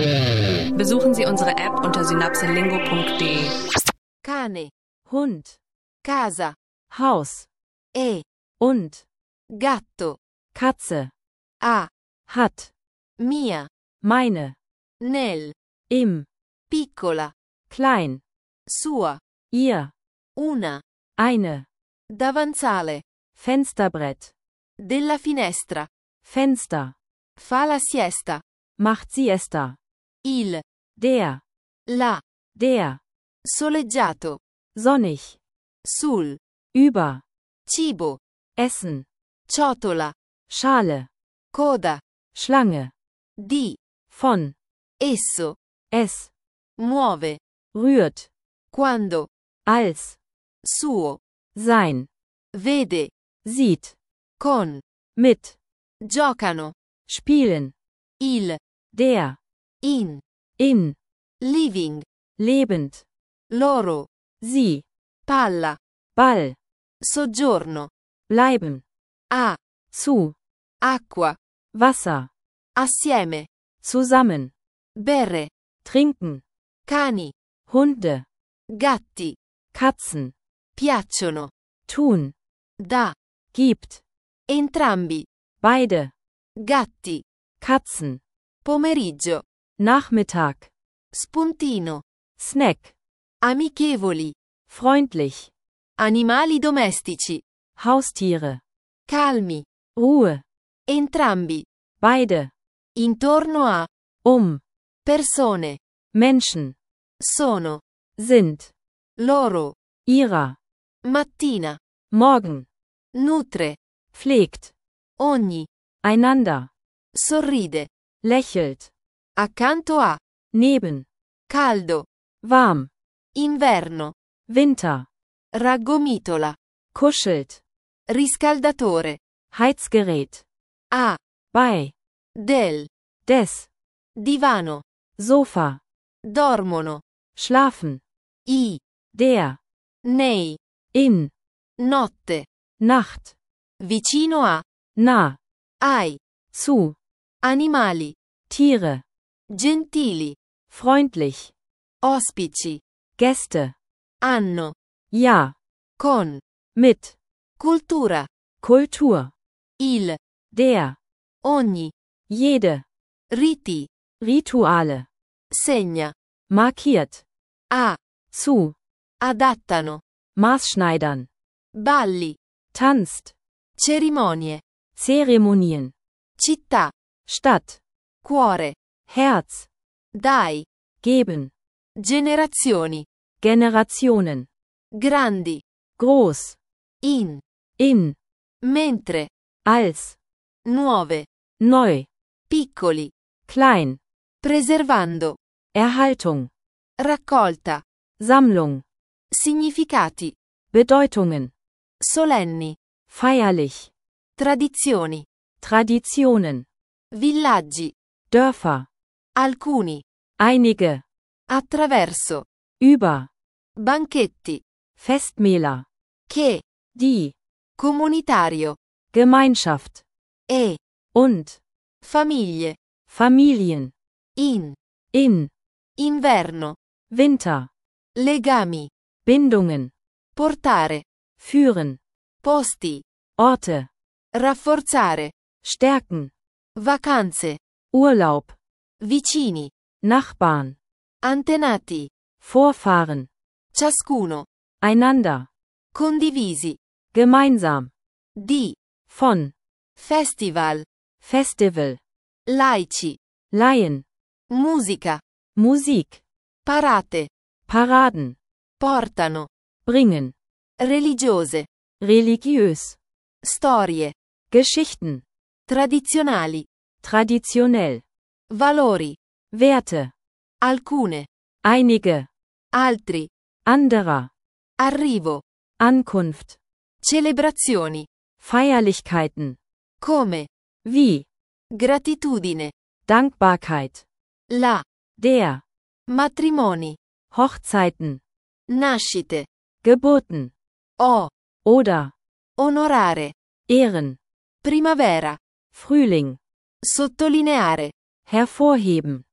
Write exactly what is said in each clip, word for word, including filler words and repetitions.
Besuchen Sie unsere App unter synapselingo punkt de. Cane, Hund, casa, Haus, e, und, gatto, Katze, a, hat, mia, meine, nel, im, piccola, klein, sua, ihr, una, eine, davanzale, Fensterbrett, della finestra, Fenster, fa la siesta, macht Siesta, il, der, la, der, soleggiato, sonnig, sul, über, cibo, Essen, ciotola, Schale, coda, Schlange, di, von, esso, es, muove, rührt, quando, als, suo, sein, vede, sieht, con, mit, giocano, spielen, il, der, in, in, living, lebend, loro, sie, palla, Ball, soggiorno, bleiben, a, zu, acqua, Wasser, assieme, zusammen, bere, trinken, cani, Hunde, gatti, Katzen, piacciono, tun, da, gibt, entrambi, beide, gatti, Katzen, pomeriggio, Nachmittag, spuntino, Snack, amichevoli, freundlich, animali domestici, Haustiere, calmi, Ruhe, entrambi, beide, intorno a, um, persone, Menschen, sono, sind, loro, ihrer, mattina, morgen, nutre, pflegt, ogni, einander, sorride, lächelt, accanto a, neben, caldo, warm, inverno, Winter, raggomitola, kuschelt, riscaldatore, Heizgerät, a, bei, del, des, divano, Sofa, dormono, schlafen, i, der, nei, in, notte, Nacht, vicino a, nah, ai, zu, animali, Tiere, gentili, freundlich, ospici, Gäste, anno, ja, con, mit, cultura, Kultur, il, der, ogni, jede, riti, Rituale, segna, markiert, a, zu, adattano, Maßschneidern, balli, tanzt, cerimonie, Zeremonien, città, Stadt, cuore, Herz, dai, geben, generazioni, Generationen, grandi, groß, in, in, mentre, als, nuove, neu, piccoli, klein, preservando, Erhaltung, raccolta, Sammlung, significati, Bedeutungen, solenni, feierlich, tradizioni, Traditionen, villaggi, Dörfer, alcuni, einige, attraverso, über, banchetti, Festmähler, che, die, comunitario, Gemeinschaft, e, und, famiglie, Familien, in, in, inverno, Winter, legami, Bindungen, portare, führen, posti, Orte, rafforzare, stärken, vacanze, Urlaub, vicini, Nachbarn, antenati, Vorfahren, ciascuno, einander, condivisi, gemeinsam, di, von, festival, Festival, laici, Laien, musica, Musik, parate, Paraden, portano, bringen, religiose, religiös, storie, Geschichten, tradizionali, traditionell, valori, Werte, alcune, einige, altri, anderer, arrivo, Ankunft, celebrazioni, Feierlichkeiten, come, wie, gratitudine, Dankbarkeit, la, der, matrimoni, Hochzeiten, nascite, Geburten, o, oder, onorare, ehren, primavera, Frühling, sottolineare, hervorheben,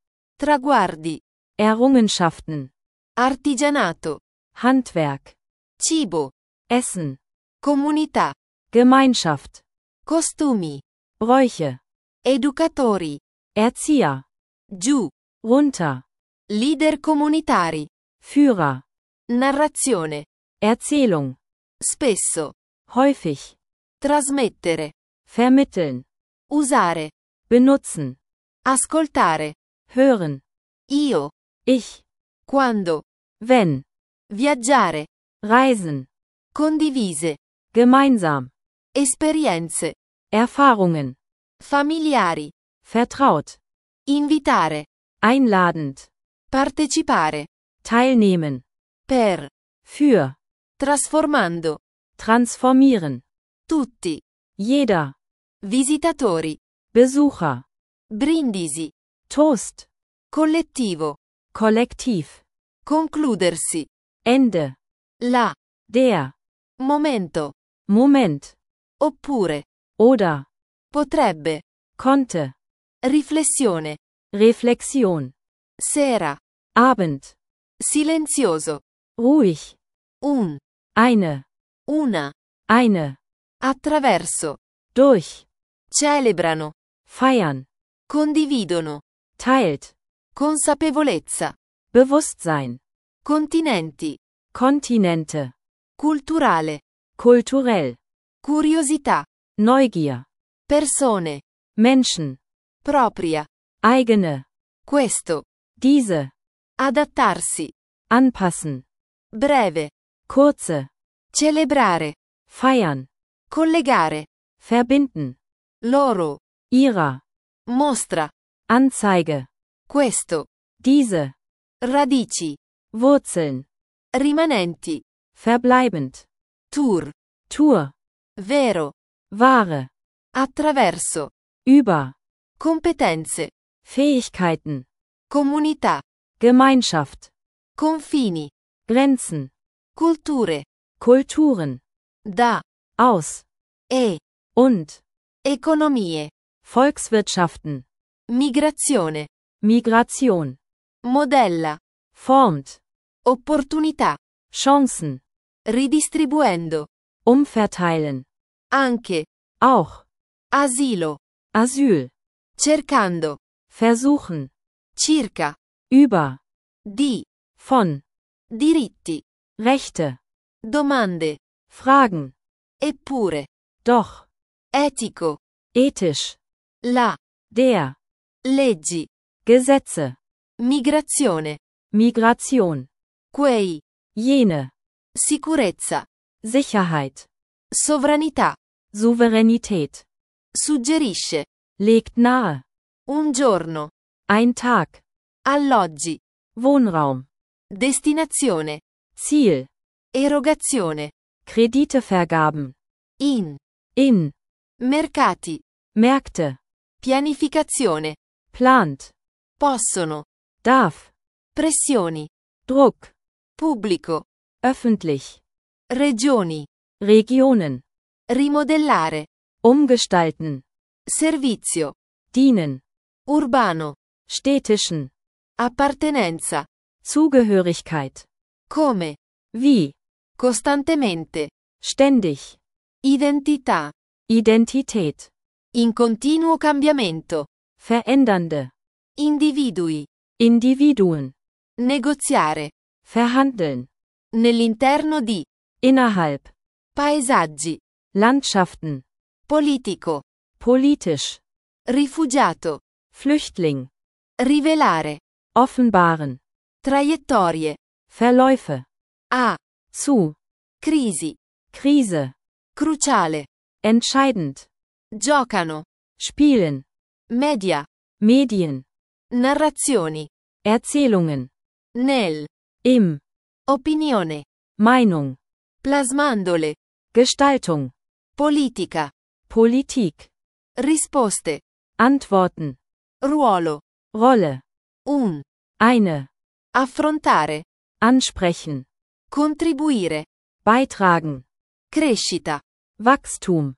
traguardi, Errungenschaften, artigianato, Handwerk, cibo, Essen, comunità, Gemeinschaft, costumi, Bräuche, educatori, Erzieher, giù, runter, leader comunitari, Führer, narrazione, Erzählung, spesso, häufig, trasmettere, vermitteln, usare, benutzen, ascoltare, hören, io, ich, quando, wenn, viaggiare, reisen, condivise, gemeinsam, esperienze, Erfahrungen, familiari, vertraut, invitare, einladend, partecipare, teilnehmen, per, für, trasformando, transformieren, tutti, jeder, visitatori, Besucher, brindisi, Toast, collettivo, kollektiv, concludersi, Ende, la, der, momento, Moment, oppure, oder, potrebbe, konnte, riflessione, Reflexion, sera, Abend, silenzioso, ruhig, un, eine, una, eine, attraverso, durch, celebrano, feiern, condividono, teilt, consapevolezza, Bewusstsein, continenti, Kontinente, culturale, kulturell, curiosità, Neugier, persone, Menschen, propria, eigene, questo, diese, adattarsi, anpassen, breve, kurze, celebrare, feiern, collegare, verbinden, loro, ihrer, mostra, Anzeige, questo, diese, radici, Wurzeln, rimanenti, verbleibend, tour, Tour, vero, Ware, attraverso, über, competenze, Fähigkeiten, comunità, Gemeinschaft, confini, Grenzen, culture, Kulturen, da, aus, e, und, economie, Volkswirtschaften, migrazione, Migration, modella, formt, opportunità, Chancen, ridistribuendo, umverteilen, anche, auch, asilo, Asyl, cercando, versuchen, circa, über, di, von, diritti, Rechte, domande, Fragen, eppure, doch, etico, ethisch, la, der, leggi, Gesetze, migrazione, Migration, quei, jene, sicurezza, Sicherheit, sovranità, Souveränität, suggerisce, legt nahe, un giorno, ein Tag, alloggi, Wohnraum, destinazione, Ziel, erogazione, Kreditevergaben, in, in, mercati, Märkte, pianificazione, plant, possono, darf, pressioni, Druck, pubblico, öffentlich, regioni, Regionen, rimodellare, umgestalten, servizio, dienen, urbano, städtischen, appartenenza, Zugehörigkeit, come, wie, costantemente, ständig, identità, Identität, in continuo cambiamento, verändernde, individui, Individuen, negoziare, verhandeln, nell'interno di, innerhalb, paesaggi, Landschaften, politico, politisch, rifugiato, Flüchtling, rivelare, offenbaren, traiettorie, Verläufe, a, zu, crisi, Krise, cruciale, entscheidend, giocano, spielen, media, Medien, narrazioni, Erzählungen, nel, im, opinione, Meinung, plasmandole, Gestaltung, politica, Politik, risposte, Antworten, ruolo, Rolle, un, eine, affrontare, ansprechen, contribuire, beitragen, crescita, Wachstum,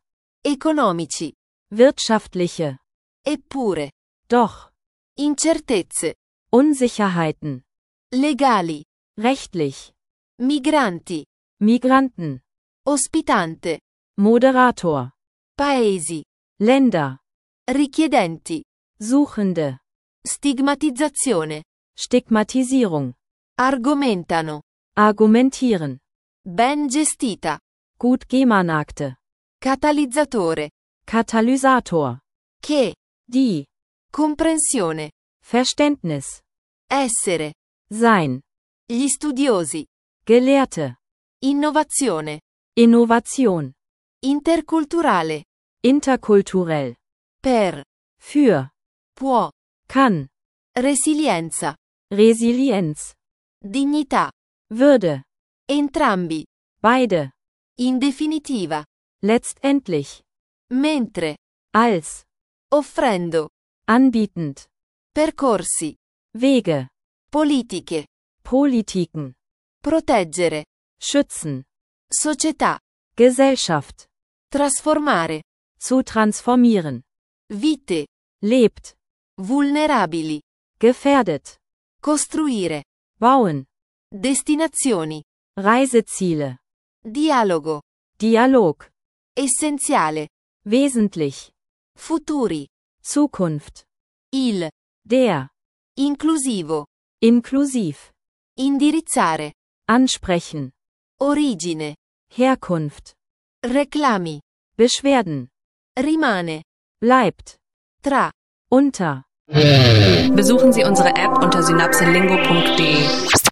economici, wirtschaftliche, eppure, doch, incertezze, Unsicherheiten. legali, Rechtlich. migranti, Migranten. ospitante, Moderator. paesi, Länder. richiedenti, Suchende. stigmatizzazione, Stigmatisierung. argomentano, Argumentieren. ben gestita, Gut Gemarnagte. catalizzatore, Katalysator. che, Die. comprensione, Verständnis. essere, Sein. gli studiosi, Gelehrte. innovazione, Innovation. interculturale, Interkulturell. per, Für. può, Kann. resilienza, Resilienz. dignità, Würde. entrambi, Beide. in definitiva, Letztendlich. mentre, Als. offrendo, Anbietend. percorsi, Wege. politiche, Politiken. proteggere, Schützen. società, Gesellschaft. trasformare, Zu transformieren. vite, Lebt. vulnerabili, Gefährdet. costruire, Bauen. destinazioni, Reiseziele. dialogo, Dialog. essenziale, Wesentlich. futuri, Zukunft. il, Der. inclusivo, Inklusiv. indirizzare, Ansprechen. origine, Herkunft. reclami, Beschwerden. rimane, Bleibt. tra. Unter. Besuchen Sie unsere App unter synapselingo punkt de.